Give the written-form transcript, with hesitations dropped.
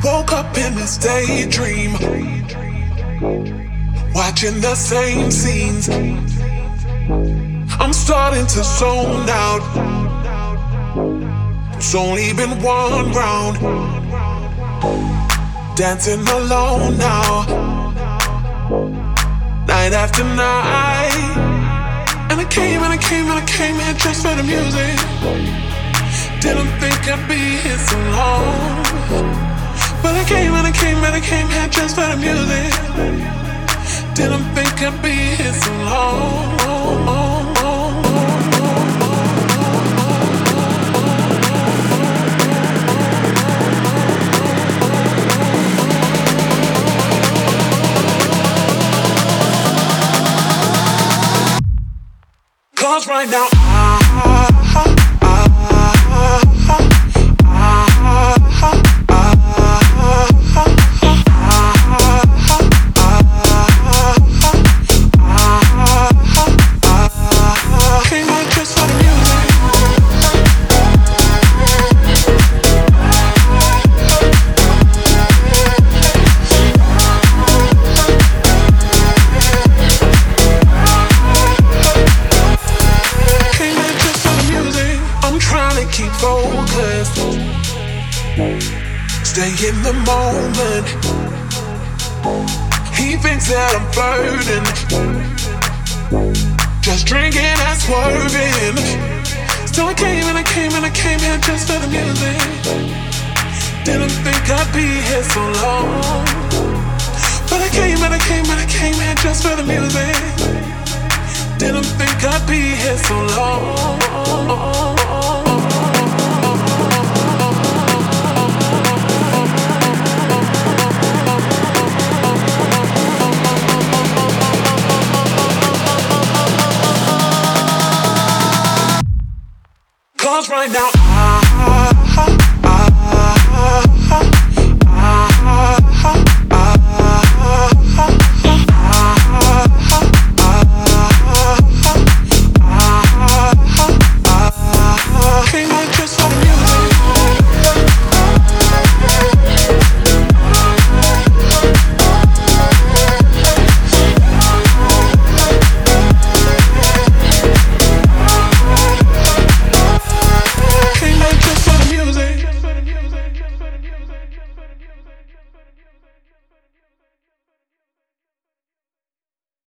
Woke up in this daydream, watching the same scenes. I'm starting to zone out. It's only been one round, dancing alone now, night after night. And I came here just for the music. Didn't think I'd be here so long, but I came here just for the music. Didn't think I'd be here so long. Cause right now keep focused, stay in the moment. He thinks that I'm flirting, just drinking and swerving. Still I came here just for the music. Didn't think I'd be here so long, but I came here just for the music. Didn't think I'd be here so long.